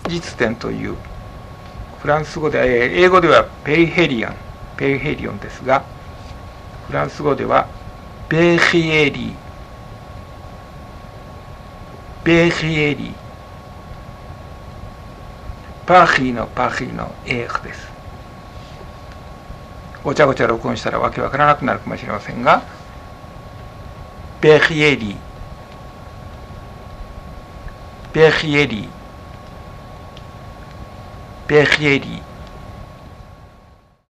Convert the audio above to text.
実点という、フランス語で英語ではペリヘリオンですが、フランス語ではベヒエリパヒのエーです。ごちゃごちゃ録音したらわけわからなくなるかもしれませんが、ベヒエリ